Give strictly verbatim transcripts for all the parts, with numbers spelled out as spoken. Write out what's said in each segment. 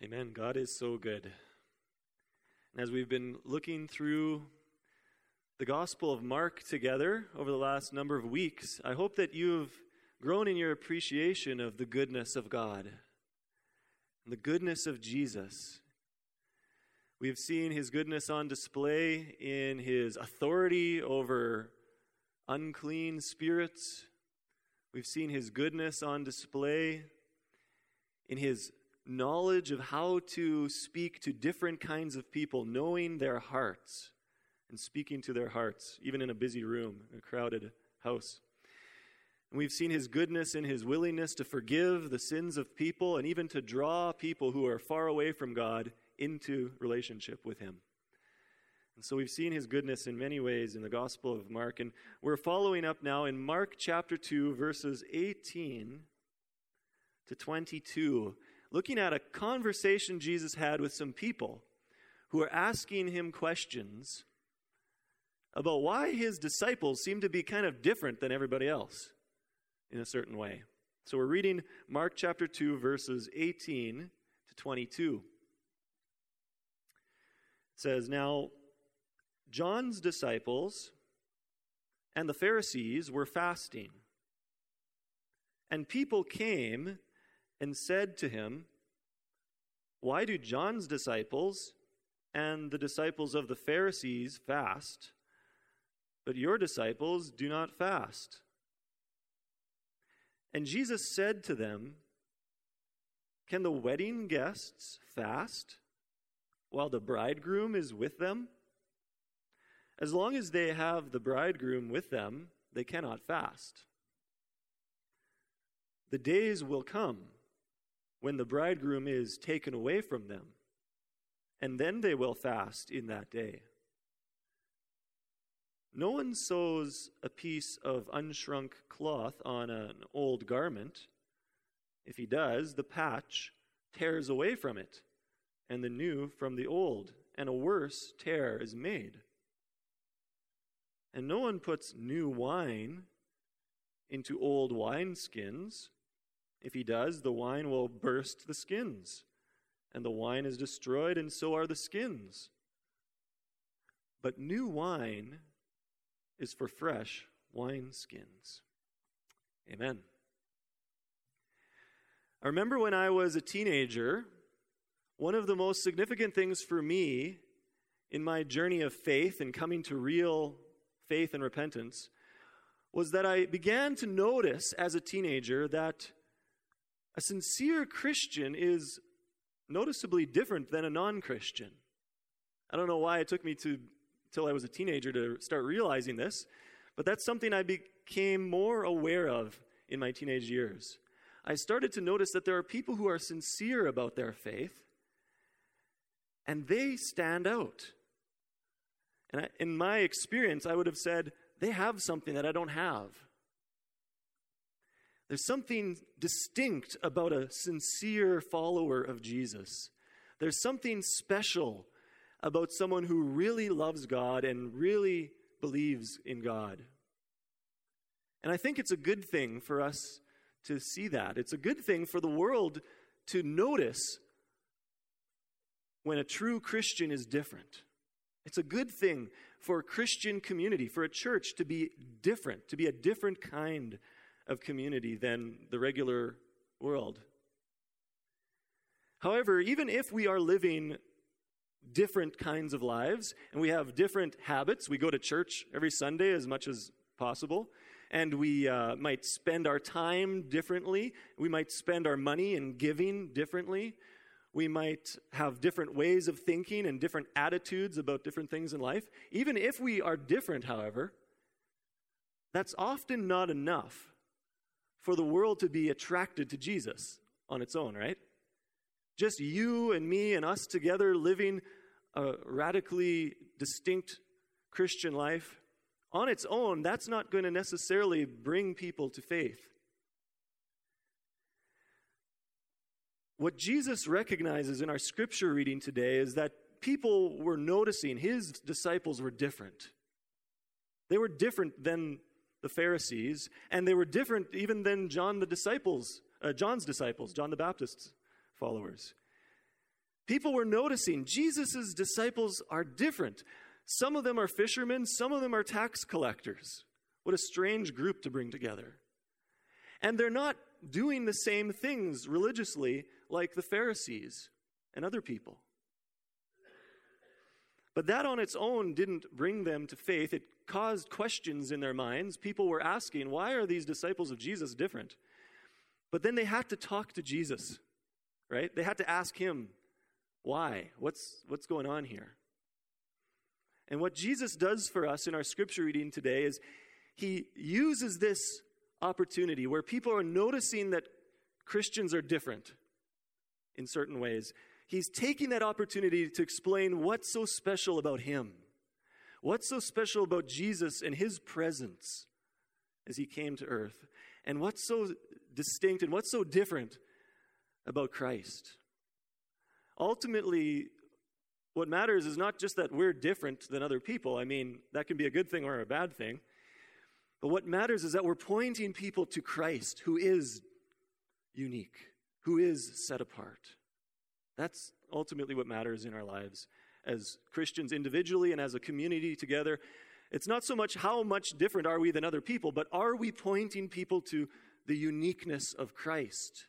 Amen. God is so good. And as we've been looking through the Gospel of Mark together over the last number of weeks, I hope that you've grown in your appreciation of the goodness of God and the goodness of Jesus. We've seen his goodness on display in his authority over unclean spirits. We've seen his goodness on display in his knowledge of how to speak to different kinds of people, knowing their hearts and speaking to their hearts, even in a busy room, a crowded house. And we've seen his goodness in his willingness to forgive the sins of people and even to draw people who are far away from God into relationship with him. And so we've seen his goodness in many ways in the Gospel of Mark, and we're following up now in Mark chapter two, verses eighteen to twenty-two, looking at a conversation Jesus had with some people who are asking him questions about why his disciples seem to be kind of different than everybody else in a certain way. So we're reading Mark chapter two, verses eighteen to twenty-two. It says, "Now John's disciples and the Pharisees were fasting, and people came and said to him, 'Why do John's disciples and the disciples of the Pharisees fast, but your disciples do not fast?' And Jesus said to them, 'Can the wedding guests fast while the bridegroom is with them? As long as they have the bridegroom with them, they cannot fast. The days will come when the bridegroom is taken away from them, and then they will fast in that day. No one sews a piece of unshrunk cloth on an old garment. If he does, the patch tears away from it, and the new from the old, and a worse tear is made. And no one puts new wine into old wineskins. If he does, the wine will burst the skins, and the wine is destroyed, and so are the skins. But new wine is for fresh wineskins.'" Amen. I remember when I was a teenager, one of the most significant things for me in my journey of faith and coming to real faith and repentance was that I began to notice as a teenager that a sincere Christian is noticeably different than a non-Christian. I don't know why it took me to till I was a teenager to start realizing this, but that's something I became more aware of in my teenage years. I started to notice that there are people who are sincere about their faith, and they stand out. And I, in my experience, I would have said, they have something that I don't have. There's something distinct about a sincere follower of Jesus. There's something special about someone who really loves God and really believes in God. And I think it's a good thing for us to see that. It's a good thing for the world to notice when a true Christian is different. It's a good thing for a Christian community, for a church to be different, to be a different kind of community than the regular world. However, even if we are living different kinds of lives and we have different habits, we go to church every Sunday as much as possible, and we uh, might spend our time differently, we might spend our money and giving differently, we might have different ways of thinking and different attitudes about different things in life. Even if we are different, however, that's often not enough for the world to be attracted to Jesus on its own, right? Just you and me and us together living a radically distinct Christian life, on its own, that's not going to necessarily bring people to faith. What Jesus recognizes in our scripture reading today is that people were noticing his disciples were different. They were different than the Pharisees, and they were different even than John the disciples, uh, John's disciples, John the Baptist's followers. People were noticing Jesus' disciples are different. Some of them are fishermen, some of them are tax collectors. What a strange group to bring together. And they're not doing the same things religiously like the Pharisees and other people. But that on its own didn't bring them to faith. It caused questions in their minds. People were asking, why are these disciples of Jesus different? But then they had to talk to Jesus, right? They had to ask him, why? What's, what's going on here? And what Jesus does for us in our scripture reading today is he uses this opportunity where people are noticing that Christians are different in certain ways. He's taking that opportunity to explain what's so special about him. What's so special about Jesus and his presence as he came to earth? And what's so distinct and what's so different about Christ? Ultimately, what matters is not just that we're different than other people. I mean, that can be a good thing or a bad thing. But what matters is that we're pointing people to Christ, who is unique, who is set apart. That's ultimately what matters in our lives as Christians individually and as a community together. It's not so much how much different are we than other people, but are we pointing people to the uniqueness of Christ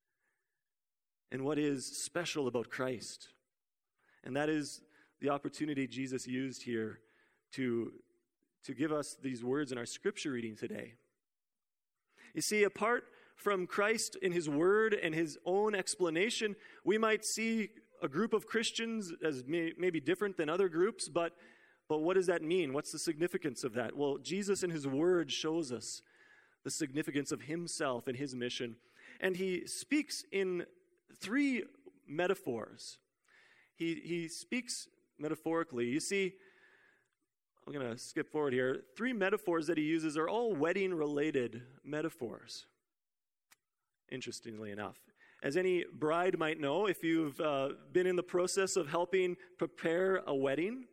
and what is special about Christ? And that is the opportunity Jesus used here to, to give us these words in our scripture reading today. You see, apart from Christ in his word and his own explanation, we might see a group of Christians as may, maybe different than other groups, but, but what does that mean? What's the significance of that? Well, Jesus in his word shows us the significance of himself and his mission. And he speaks in three metaphors. He, he speaks metaphorically. You see, I'm going to skip forward here. Three metaphors that he uses are all wedding-related metaphors, interestingly enough. As any bride might know, if you've uh, been in the process of helping prepare a wedding,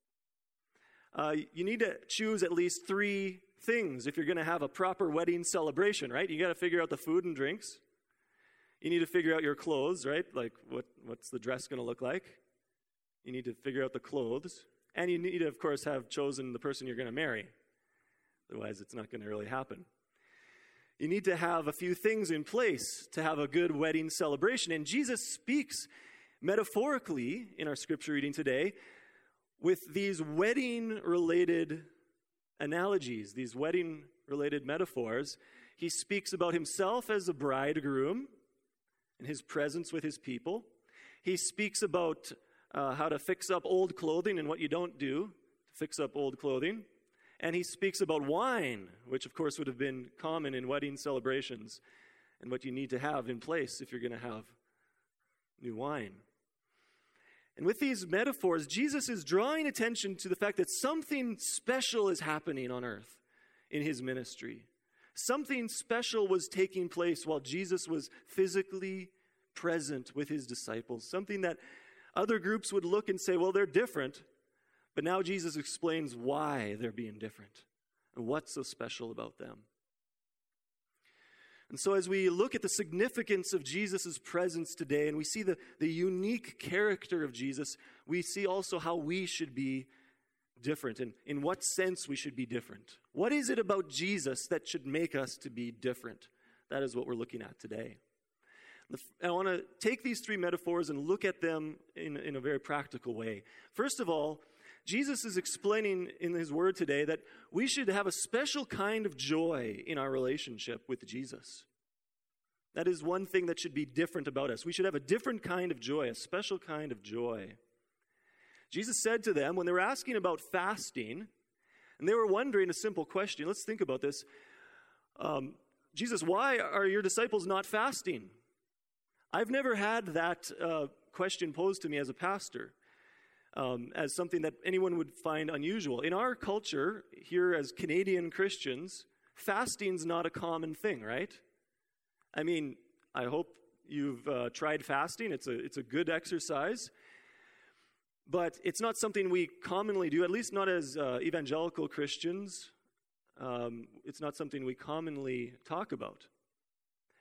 uh, you need to choose at least three things if you're going to have a proper wedding celebration, right? You got to figure out the food and drinks. You need to figure out your clothes, right? Like, what, what's the dress going to look like? You need to figure out the clothes. And you need to, of course, have chosen the person you're going to marry. Otherwise, it's not going to really happen. You need to have a few things in place to have a good wedding celebration. And Jesus speaks metaphorically in our scripture reading today with these wedding-related analogies, these wedding-related metaphors. He speaks about himself as a bridegroom and his presence with his people. He speaks about uh, how to fix up old clothing and what you don't do to fix up old clothing. And he speaks about wine, which of course would have been common in wedding celebrations, and what you need to have in place if you're going to have new wine. And with these metaphors, Jesus is drawing attention to the fact that something special is happening on earth in his ministry. Something special was taking place while Jesus was physically present with his disciples. Something that other groups would look and say, well, they're different. But now Jesus explains why they're being different and what's so special about them. And so as we look at the significance of Jesus' presence today and we see the, the unique character of Jesus, we see also how we should be different and in what sense we should be different. What is it about Jesus that should make us to be different? That is what we're looking at today. I want to take these three metaphors and look at them in, in a very practical way. First of all, Jesus is explaining in his word today that we should have a special kind of joy in our relationship with Jesus. That is one thing that should be different about us. We should have a different kind of joy, a special kind of joy. Jesus said to them, when they were asking about fasting, and they were wondering a simple question, let's think about this. Um, Jesus, why are your disciples not fasting? I've never had that uh, question posed to me as a pastor. Um, as something that anyone would find unusual. In our culture, here as Canadian Christians, fasting's not a common thing, right? I mean, I hope you've uh, tried fasting. It's a, it's a good exercise. But it's not something we commonly do, at least not as uh, evangelical Christians. Um, it's not something we commonly talk about.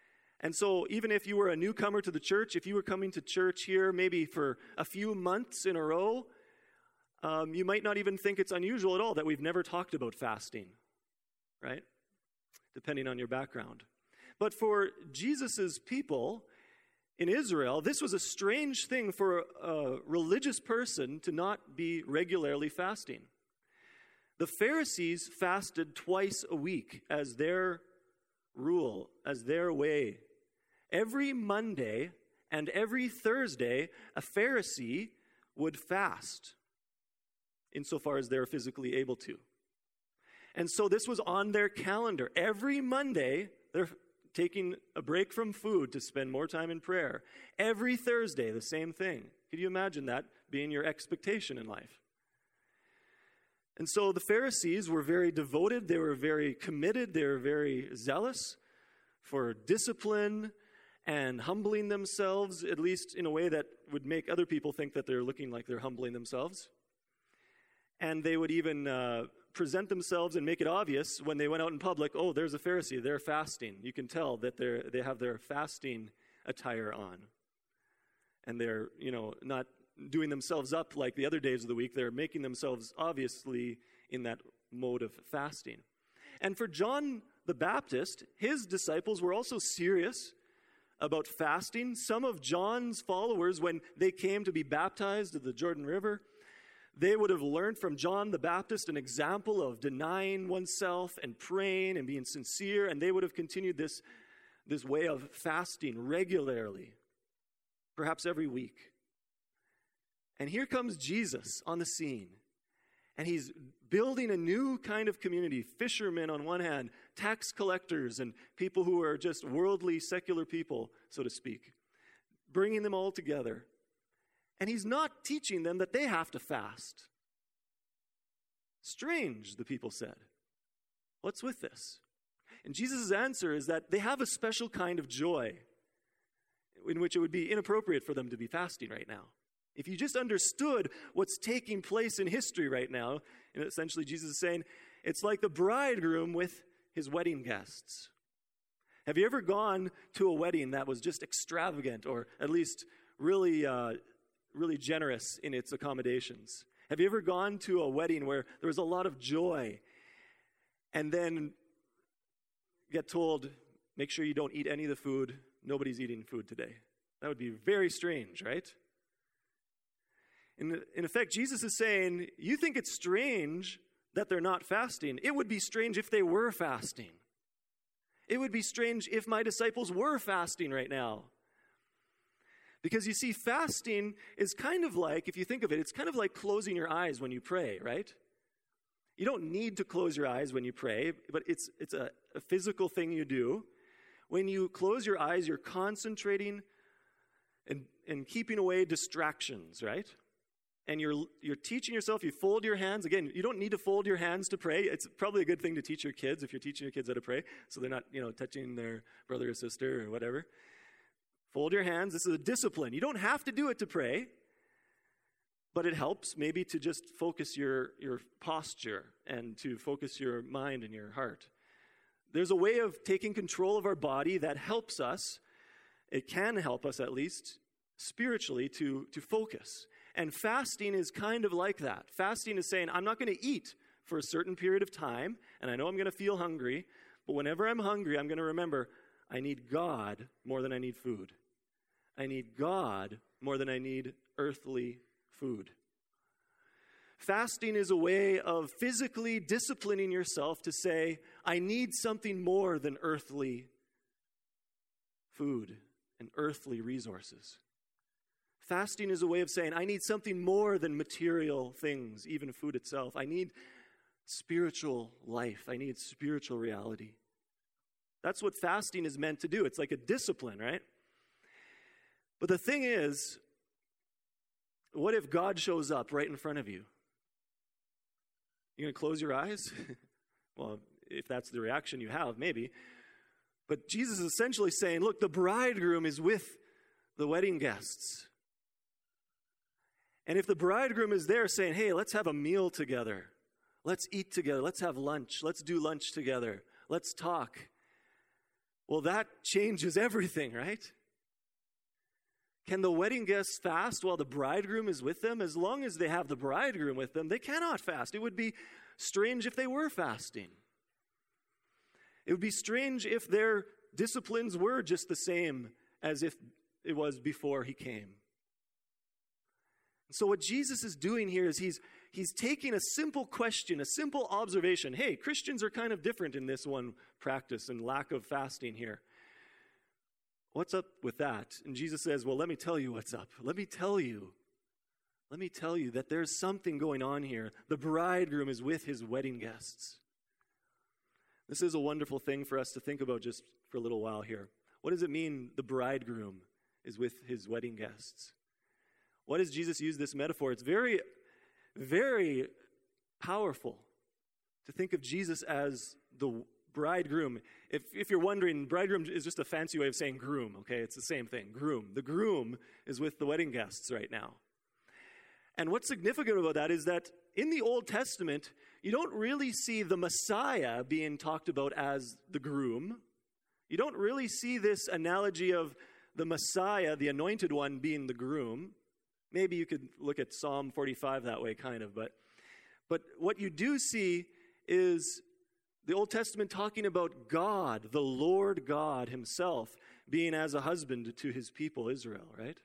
And so even if you were a newcomer to the church, if you were coming to church here maybe for a few months in a row, um, you might not even think it's unusual at all that we've never talked about fasting, right? Depending on your background. But for Jesus' people in Israel, this was a strange thing for a religious person to not be regularly fasting. The Pharisees fasted twice a week as their rule, as their way. Every Monday and every Thursday, a Pharisee would fast, insofar as they're physically able to. And so this was on their calendar. Every Monday, they're taking a break from food to spend more time in prayer. Every Thursday, the same thing. Could you imagine that being your expectation in life? And so the Pharisees were very devoted. They were very committed. They were very zealous for discipline and humbling themselves, at least in a way that would make other people think that they're looking like they're humbling themselves. And they would even uh, present themselves and make it obvious when they went out in public, oh, there's a Pharisee, they're fasting. You can tell that they're they have their fasting attire on. And they're, you know, not doing themselves up like the other days of the week. They're making themselves obviously in that mode of fasting. And for John the Baptist, his disciples were also serious about fasting. Some of John's followers, when they came to be baptized at the Jordan River, they would have learned from John the Baptist an example of denying oneself and praying and being sincere, and they would have continued this, this way of fasting regularly, perhaps every week. And here comes Jesus on the scene, and he's building a new kind of community, fishermen on one hand, tax collectors, and people who are just worldly, secular people, so to speak, bringing them all together. And he's not teaching them that they have to fast. Strange, the people said. What's with this? And Jesus' answer is that they have a special kind of joy in which it would be inappropriate for them to be fasting right now. If you just understood what's taking place in history right now, and essentially Jesus is saying, it's like the bridegroom with his wedding guests. Have you ever gone to a wedding that was just extravagant, or at least really, uh, really generous in its accommodations? Have you ever gone to a wedding where there was a lot of joy, and then get told, make sure you don't eat any of the food, nobody's eating food today? That would be very strange, right? In, in effect, Jesus is saying, you think it's strange that they're not fasting. It would be strange if they were fasting. It would be strange if my disciples were fasting right now. Because you see, fasting is kind of like, if you think of it, it's kind of like closing your eyes when you pray, right? You don't need to close your eyes when you pray, but it's, it's a, a physical thing you do. When you close your eyes, you're concentrating and, and keeping away distractions, right? And you're you're teaching yourself, you fold your hands. Again, you don't need to fold your hands to pray. It's probably a good thing to teach your kids if you're teaching your kids how to pray, so they're not, you know, touching their brother or sister or whatever. Fold your hands. This is a discipline. You don't have to do it to pray, but it helps maybe to just focus your, your posture and to focus your mind and your heart. There's a way of taking control of our body that helps us. It can help us, at least, spiritually to, to focus. And fasting is kind of like that. Fasting is saying, I'm not going to eat for a certain period of time, and I know I'm going to feel hungry, but whenever I'm hungry, I'm going to remember, I need God more than I need food. I need God more than I need earthly food. Fasting is a way of physically disciplining yourself to say, I need something more than earthly food and earthly resources. Fasting is a way of saying, I need something more than material things, even food itself. I need spiritual life. I need spiritual reality. That's what fasting is meant to do. It's like a discipline, right? But the thing is, what if God shows up right in front of you? You're going to close your eyes? Well, if that's the reaction you have, maybe. But Jesus is essentially saying, look, the bridegroom is with the wedding guests. And if the bridegroom is there saying, hey, let's have a meal together. Let's eat together. Let's have lunch. Let's do lunch together. Let's talk. Well, that changes everything, right? Can the wedding guests fast while the bridegroom is with them? As long as they have the bridegroom with them, they cannot fast. It would be strange if they were fasting. It would be strange if their disciplines were just the same as if it was before he came. So what Jesus is doing here is he's he's taking a simple question, a simple observation. Hey, Christians are kind of different in this one practice and lack of fasting here. What's up with that? And Jesus says, well, let me tell you what's up. Let me tell you. Let me tell you that there's something going on here. The bridegroom is with his wedding guests. This is a wonderful thing for us to think about just for a little while here. What does it mean the bridegroom is with his wedding guests? Why does Jesus use this metaphor? It's very, very powerful to think of Jesus as the bridegroom. If, if you're wondering, bridegroom is just a fancy way of saying groom, okay? It's the same thing, groom. The groom is with the wedding guests right now. And what's significant about that is that in the Old Testament, you don't really see the Messiah being talked about as the groom. You don't really see this analogy of the Messiah, the anointed one, being the groom. Maybe you could look at Psalm forty-five that way, kind of. But, but what you do see is the Old Testament talking about God, the Lord God himself, being as a husband to his people, Israel, right?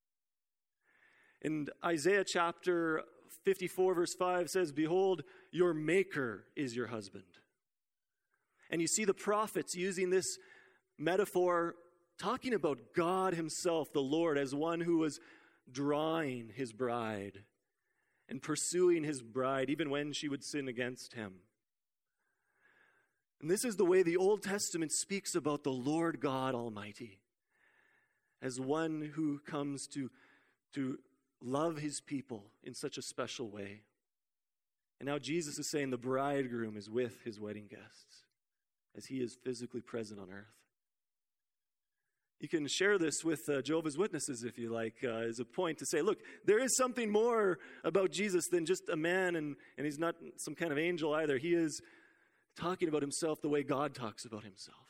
In Isaiah chapter fifty-four, verse five says, behold, your maker is your husband. And you see the prophets using this metaphor, talking about God himself, the Lord, as one who was drawing his bride and pursuing his bride, even when she would sin against him. And this is the way the Old Testament speaks about the Lord God Almighty, as one who comes to, to love his people in such a special way. And now Jesus is saying the bridegroom is with his wedding guests as he is physically present on earth. You can share this with uh, Jehovah's Witnesses if you like, uh, as a point to say, look, there is something more about Jesus than just a man, and, and he's not some kind of angel either. He is talking about himself the way God talks about himself.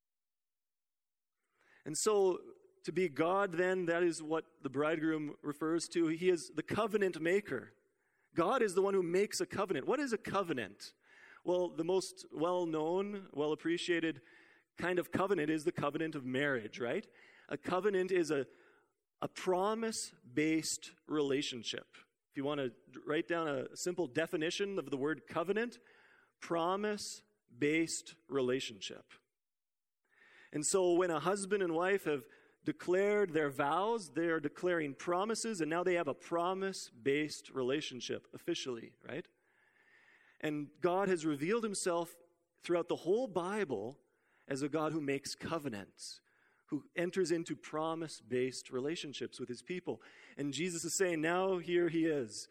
And so, to be God then, that is what the bridegroom refers to. He is the covenant maker. God is the one who makes a covenant. What is a covenant? Well, the most well-known, well-appreciated kind of covenant is the covenant of marriage, right? A covenant is a, a promise-based relationship. If you want to write down a simple definition of the word covenant, promise-based relationship. And so when a husband and wife have declared their vows, they are declaring promises, and now they have a promise-based relationship officially, right? And God has revealed himself throughout the whole Bible as a God who makes covenants, who enters into promise-based relationships with his people. And Jesus is saying, now here he is.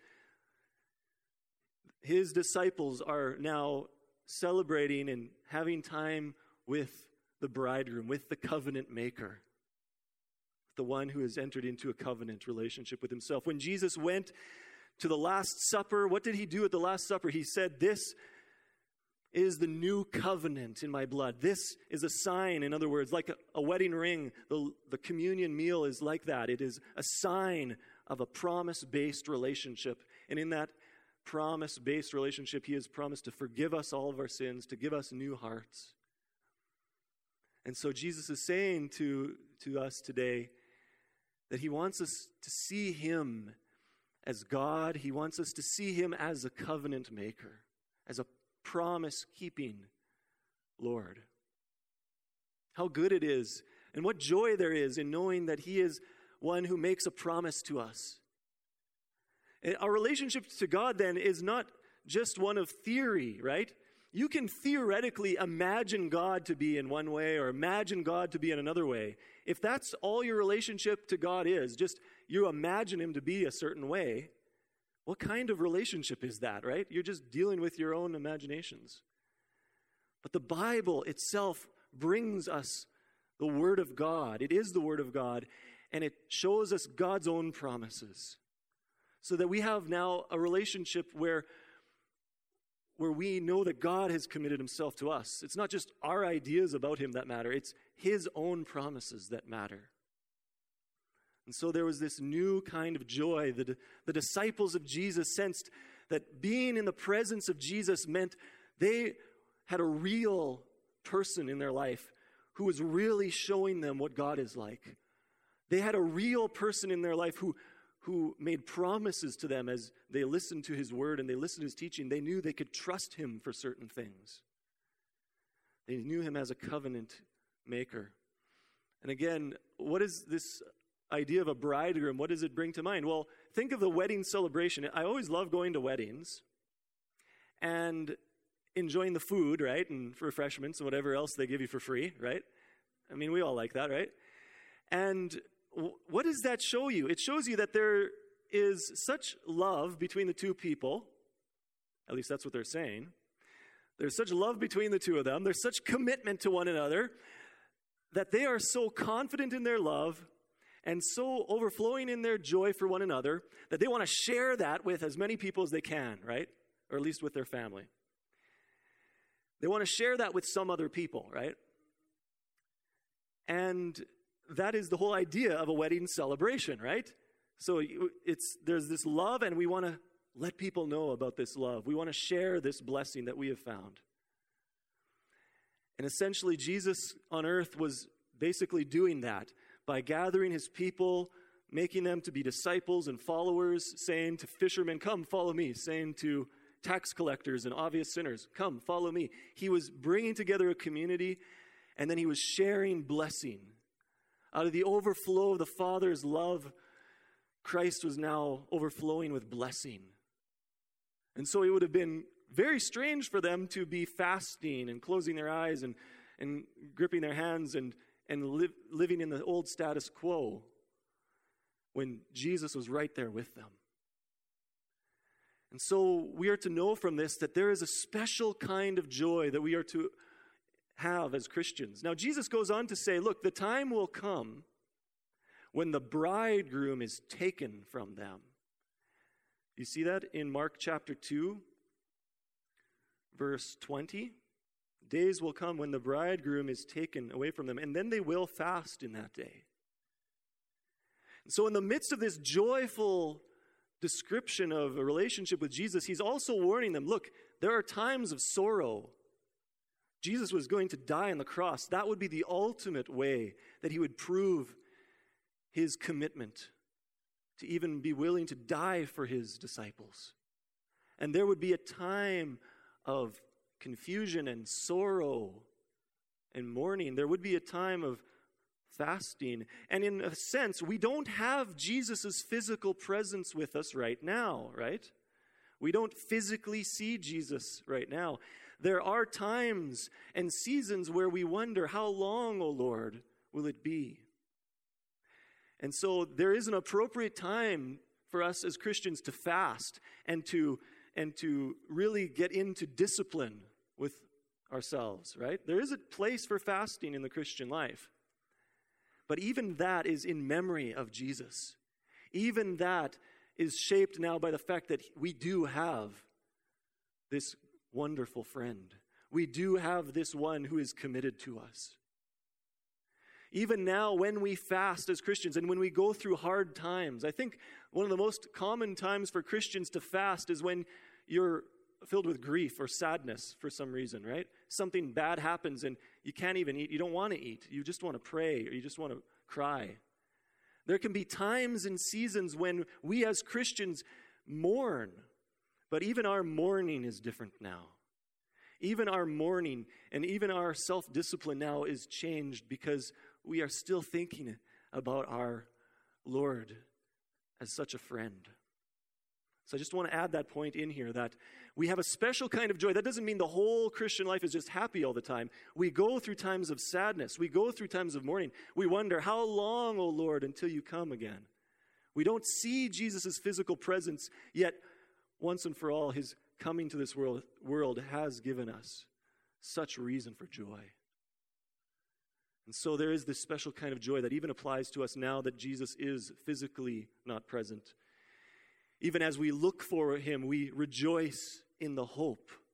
His disciples are now celebrating and having time with the bridegroom, with the covenant maker, the one who has entered into a covenant relationship with himself. When Jesus went to the Last Supper, what did he do at the Last Supper? He said, this is the new covenant in my blood. This is a sign, in other words, like a, a wedding ring. The, the communion meal is like that. It is a sign of a promise-based relationship. And in that promise-based relationship, he has promised to forgive us all of our sins, to give us new hearts. And so Jesus is saying to, to us today that he wants us to see him as God. He wants us to see him as a covenant maker, as a promise-keeping Lord. How good it is, and what joy there is in knowing that he is one who makes a promise to us. And our relationship to God then is not just one of theory, right? You can theoretically imagine God to be in one way or imagine God to be in another way. If that's all your relationship to God is, just you imagine him to be a certain way, what kind of relationship is that, right? You're just dealing with your own imaginations. But the Bible itself brings us the Word of God. It is the Word of God, and it shows us God's own promises. So that we have now a relationship where where we know that God has committed himself to us. It's not just our ideas about him that matter. It's his own promises that matter. And so there was this new kind of joy. The, the disciples of Jesus sensed that being in the presence of Jesus meant they had a real person in their life who was really showing them what God is like. They had a real person in their life who, who made promises to them as they listened to his word and they listened to his teaching. They knew they could trust him for certain things. They knew him as a covenant maker. And again, what is this idea of a bridegroom? What does it bring to mind? Well, think of the wedding celebration. I always love going to weddings and enjoying the food, right? And refreshments and whatever else they give you for free, right? I mean, we all like that, right? And w- what does that show you? It shows you that there is such love between the two people. At least that's what they're saying. There's such love between the two of them. There's such commitment to one another that they are so confident in their love and so overflowing in their joy for one another that they want to share that with as many people as they can, right? Or at least with their family. They want to share that with some other people, right? And that is the whole idea of a wedding celebration, right? So it's there's this love, and we want to let people know about this love. We want to share this blessing that we have found. And essentially, Jesus on earth was basically doing that by gathering his people, making them to be disciples and followers, saying to fishermen, come, follow me, saying to tax collectors and obvious sinners, come, follow me. He was bringing together a community, and then he was sharing blessing. Out of the overflow of the Father's love, Christ was now overflowing with blessing. And so it would have been very strange for them to be fasting and closing their eyes and, and gripping their hands and, and live, living in the old status quo when Jesus was right there with them. And so we are to know from this that there is a special kind of joy that we are to have as Christians. Now, Jesus goes on to say, look, the time will come when the bridegroom is taken from them. You see that in Mark chapter two, verse twenty? Days will come when the bridegroom is taken away from them, and then they will fast in that day. And so in the midst of this joyful description of a relationship with Jesus, he's also warning them, look, there are times of sorrow. Jesus was going to die on the cross. That would be the ultimate way that he would prove his commitment to even be willing to die for his disciples. And there would be a time of confusion and sorrow and mourning. There would be a time of fasting. And in a sense, we don't have Jesus' physical presence with us right now, right? We don't physically see Jesus right now. There are times and seasons where we wonder, how long, O Lord, will it be? And so there is an appropriate time for us as Christians to fast and to and to really get into discipline with ourselves, right? There is a place for fasting in the Christian life. But even that is in memory of Jesus. Even that is shaped now by the fact that we do have this wonderful friend. We do have this one who is committed to us. Even now, when we fast as Christians and when we go through hard times, I think one of the most common times for Christians to fast is when you're filled with grief or sadness for some reason, right? Something bad happens and you can't even eat. You don't want to eat. You just want to pray or you just want to cry. There can be times and seasons when we as Christians mourn, but even our mourning is different now. Even our mourning and even our self-discipline now is changed because we are still thinking about our Lord as such a friend. So I just want to add that point in here that we have a special kind of joy. That doesn't mean the whole Christian life is just happy all the time. We go through times of sadness. We go through times of mourning. We wonder, how long, O Lord, until you come again? We don't see Jesus' physical presence, yet once and for all, his coming to this world, world has given us such reason for joy. And so there is this special kind of joy that even applies to us now that Jesus is physically not present. Even as we look for him, we rejoice in the hope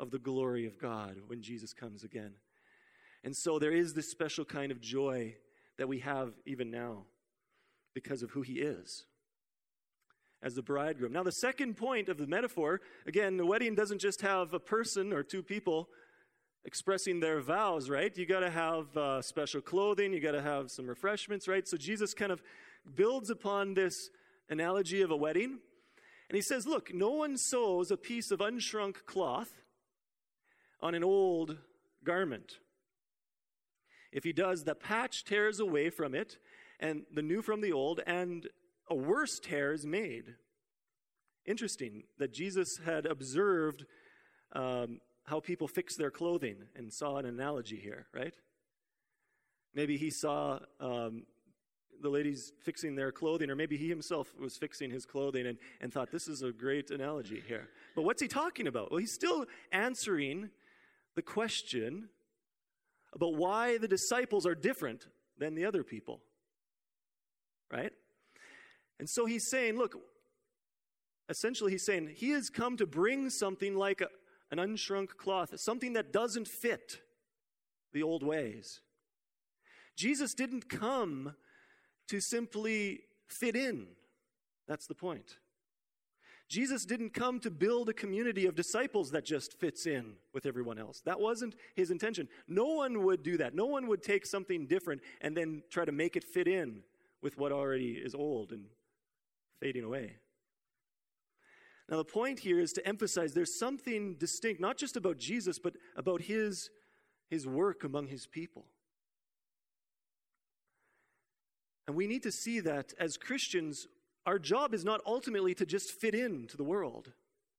of the glory of God when Jesus comes again. And so there is this special kind of joy that we have even now because of who he is as the bridegroom. Now, the second point of the metaphor, again, the wedding doesn't just have a person or two people expressing their vows, right? You got to have uh, special clothing, you got to have some refreshments, right? So Jesus kind of builds upon this analogy of a wedding, and he says, look, no one sews a piece of unshrunk cloth on an old garment. If he does, the patch tears away from it, and the new from the old, and a worse tear is made. Interesting that Jesus had observed um, how people fix their clothing and saw an analogy here, right? Maybe he saw um, the ladies fixing their clothing, or maybe he himself was fixing his clothing and, and thought, this is a great analogy here. But what's he talking about? Well, he's still answering the question about why the disciples are different than the other people, right? And so he's saying, look, essentially he's saying he has come to bring something like a, an unshrunk cloth, something that doesn't fit the old ways. Jesus didn't come to simply fit in. That's the point. Jesus didn't come to build a community of disciples that just fits in with everyone else. That wasn't his intention. No one would do that. No one would take something different and then try to make it fit in with what already is old and fading away. Now, the point here is to emphasize there's something distinct, not just about Jesus, but about his, his work among his people. And we need to see that as Christians, our job is not ultimately to just fit in to the world.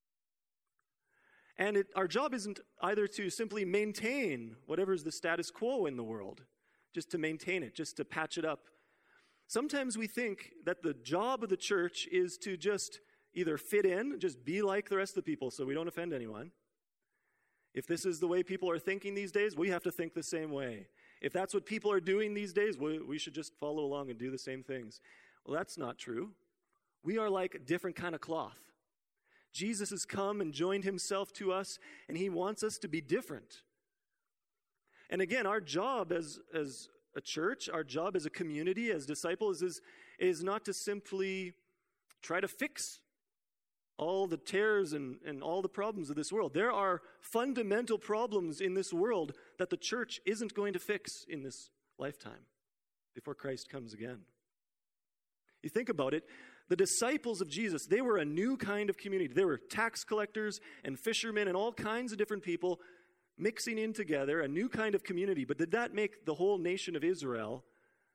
And it, our job isn't either to simply maintain whatever's the status quo in the world, just to maintain it, just to patch it up. Sometimes we think that the job of the church is to just either fit in, just be like the rest of the people so we don't offend anyone. If this is the way people are thinking these days, we have to think the same way. If that's what people are doing these days, we, we should just follow along and do the same things. Well, that's not true. We are like a different kind of cloth. Jesus has come and joined himself to us, and he wants us to be different. And again, our job as, as a church, our job as a community, as disciples, is, is not to simply try to fix all the tears and, and all the problems of this world. There are fundamental problems in this world that the church isn't going to fix in this lifetime before Christ comes again. You think about it, the disciples of Jesus, they were a new kind of community. They were tax collectors and fishermen and all kinds of different people mixing in together, a new kind of community. But did that make the whole nation of Israel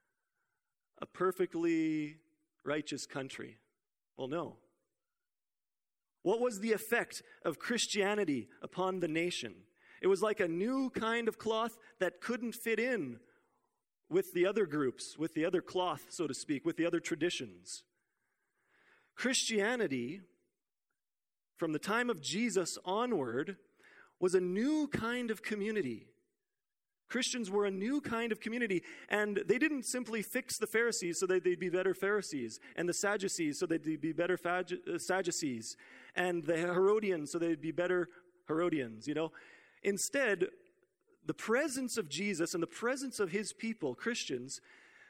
a perfectly righteous country? Well, no. What was the effect of Christianity upon the nation? It was like a new kind of cloth that couldn't fit in with the other groups, with the other cloth, so to speak, with the other traditions. Christianity, from the time of Jesus onward, was a new kind of community. Christians were a new kind of community, and they didn't simply fix the Pharisees so that they'd be better Pharisees, and the Sadducees so that they'd be better Fag- Sadducees, and the Herodians so they'd be better Herodians, you know. Instead, the presence of Jesus and the presence of his people, Christians,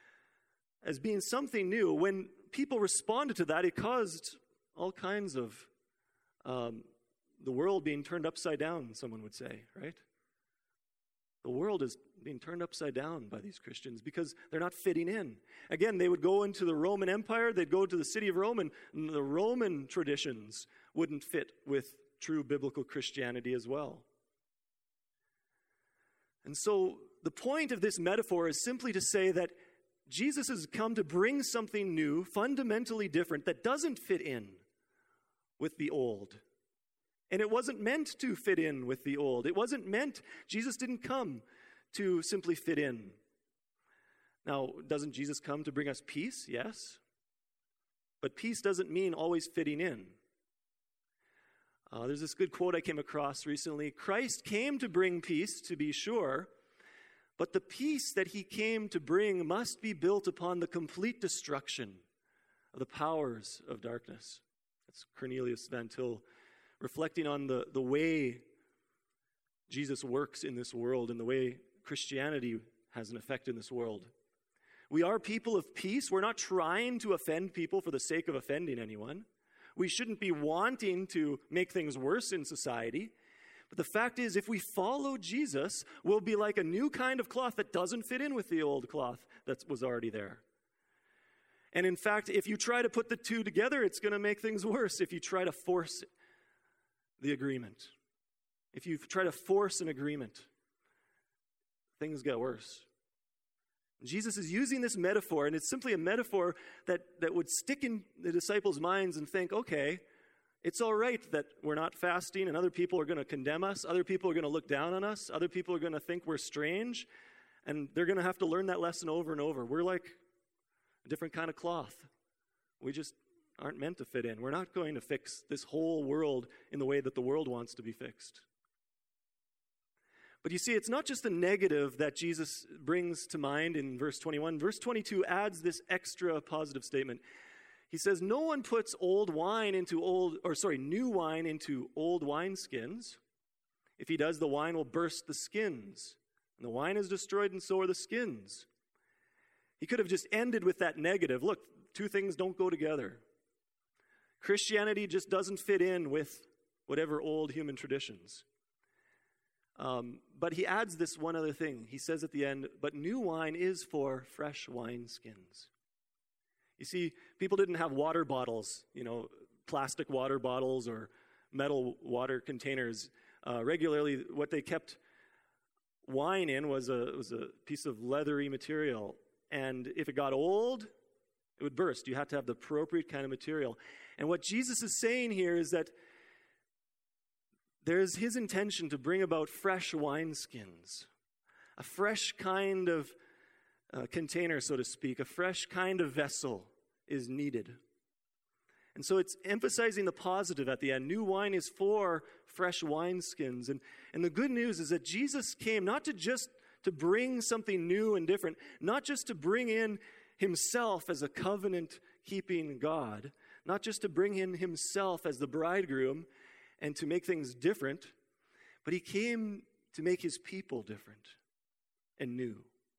as being something new, when people responded to that, it caused all kinds of um, the world being turned upside down, someone would say, right? The world is being turned upside down by these Christians because they're not fitting in. Again, they would go into the Roman Empire, they'd go to the city of Rome, and the Roman traditions wouldn't fit with true biblical Christianity as well. And so the point of this metaphor is simply to say that Jesus has come to bring something new, fundamentally different, that doesn't fit in with the old. And it wasn't meant to fit in with the old. It wasn't meant, Jesus didn't come to simply fit in. Now, doesn't Jesus come to bring us peace? Yes. But peace doesn't mean always fitting in. Uh, there's this good quote I came across recently. Christ came to bring peace, to be sure, but the peace that he came to bring must be built upon the complete destruction of the powers of darkness. That's Cornelius Van Til reflecting on the, the way Jesus works in this world and the way Christianity has an effect in this world. We are people of peace. We're not trying to offend people for the sake of offending anyone. We shouldn't be wanting to make things worse in society. But the fact is, if we follow Jesus, we'll be like a new kind of cloth that doesn't fit in with the old cloth that was already there. And in fact, if you try to put the two together, it's going to make things worse if you try to force the agreement. If you try to force an agreement, things get worse. Jesus is using this metaphor, and it's simply a metaphor that, that would stick in the disciples' minds and think, okay, it's all right that we're not fasting and other people are going to condemn us. Other people are going to look down on us. Other people are going to think we're strange, and they're going to have to learn that lesson over and over. We're like a different kind of cloth. We just aren't meant to fit in. We're not going to fix this whole world in the way that the world wants to be fixed. But you see, it's not just the negative that Jesus brings to mind in verse twenty-one. Verse twenty-two adds this extra positive statement. He says, no one puts old wine into old, or sorry, new wine into old wineskins. If he does, the wine will burst the skins. And the wine is destroyed, and so are the skins. He could have just ended with that negative. Look, two things don't go together. Christianity just doesn't fit in with whatever old human traditions. Um, but he adds this one other thing. He says at the end, but new wine is for fresh wineskins. You see, people didn't have water bottles, you know, plastic water bottles or metal water containers. Uh, regularly, what they kept wine in was a, was a piece of leathery material. And if it got old, it would burst. You had to have the appropriate kind of material. And what Jesus is saying here is that there's his intention to bring about fresh wineskins, a fresh kind of uh, container, so to speak, a fresh kind of vessel is needed. And so it's emphasizing the positive at the end. New wine is for fresh wineskins. And, and the good news is that Jesus came not to just to bring something new and different, not just to bring in himself as a covenant-keeping God, not just to bring in himself as the bridegroom and to make things different, but he came to make his people different and new.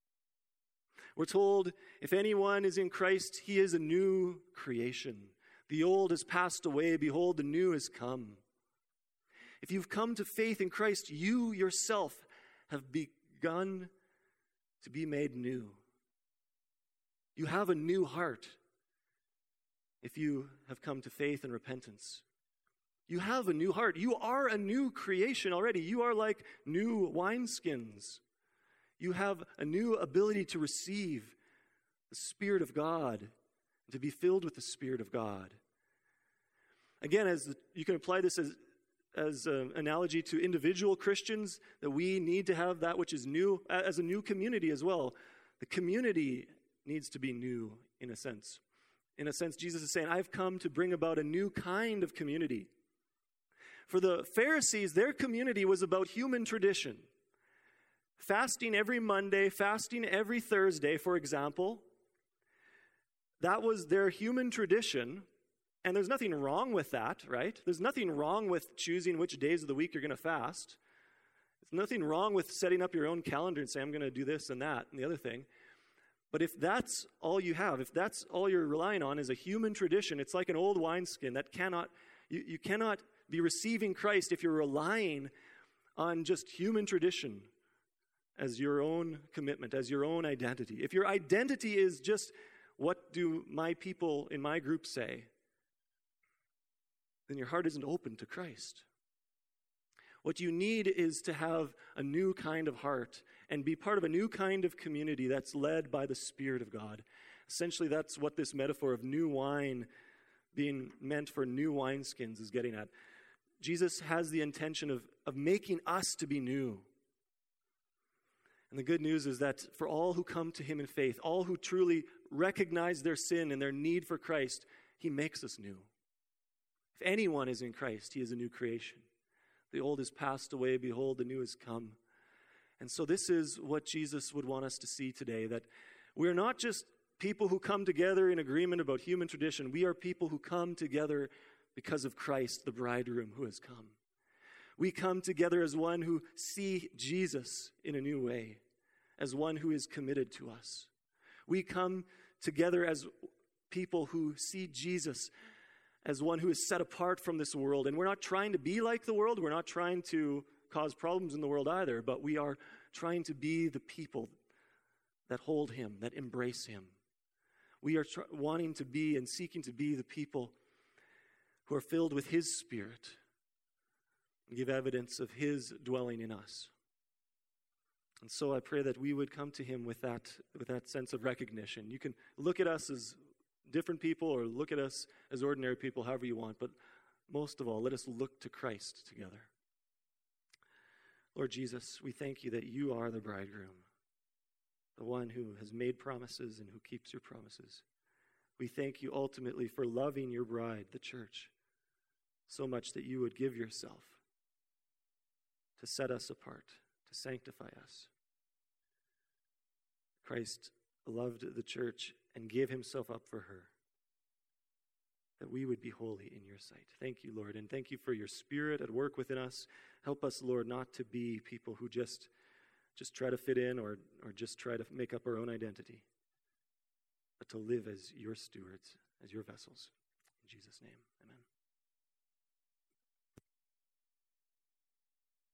We're told, if anyone is in Christ, he is a new creation. The old has passed away. Behold, the new has come. If you've come to faith in Christ, you yourself have begun to be made new. You have a new heart if you have come to faith and repentance. You have a new heart. You are a new creation already. You are like new wineskins. You have a new ability to receive the Spirit of God, to be filled with the Spirit of God. Again, as the, you can apply this as, as an analogy to individual Christians, that we need to have that which is new, as a new community as well. The community needs to be new, in a sense. In a sense, Jesus is saying, I've come to bring about a new kind of community. For the Pharisees, their community was about human tradition. Fasting every Monday, fasting every Thursday, for example. That was their human tradition, and there's nothing wrong with that, right? There's nothing wrong with choosing which days of the week you're going to fast. There's nothing wrong with setting up your own calendar and saying, I'm going to do this and that and the other thing. But if that's all you have, if that's all you're relying on is a human tradition, it's like an old wineskin that cannot, you, you cannot be receiving Christ if you're relying on just human tradition as your own commitment, as your own identity. If your identity is just, what do my people in my group say? Then your heart isn't open to Christ. What you need is to have a new kind of heart and be part of a new kind of community that's led by the Spirit of God. Essentially, that's what this metaphor of new wine being meant for new wineskins is getting at. Jesus has the intention of, of making us to be new. And the good news is that for all who come to him in faith, all who truly recognize their sin and their need for Christ, he makes us new. If anyone is in Christ, he is a new creation. The old has passed away, behold, the new has come. And so this is what Jesus would want us to see today, that we're not just people who come together in agreement about human tradition. We are people who come together because of Christ, the bridegroom who has come. We come together as one who see Jesus in a new way, as one who is committed to us. We come together as people who see Jesus as one who is set apart from this world. And we're not trying to be like the world. We're not trying to cause problems in the world either, but we are trying to be the people that hold him, that embrace him. We are tr- wanting to be and seeking to be the people who are filled with his Spirit and give evidence of his dwelling in us. And so I pray that we would come to him with that, with that sense of recognition. You can look at us as different people or look at us as ordinary people, however you want, but most of all, let us look to Christ together. Lord Jesus, we thank you that you are the bridegroom, the one who has made promises and who keeps your promises. We thank you ultimately for loving your bride, the church, so much that you would give yourself to set us apart, to sanctify us. Christ loved the church and gave himself up for her, that we would be holy in your sight. Thank you, Lord, and thank you for your Spirit at work within us. Help us, Lord, not to be people who just, just try to fit in or, or just try to make up our own identity, but to live as your stewards, as your vessels. In Jesus' name, amen.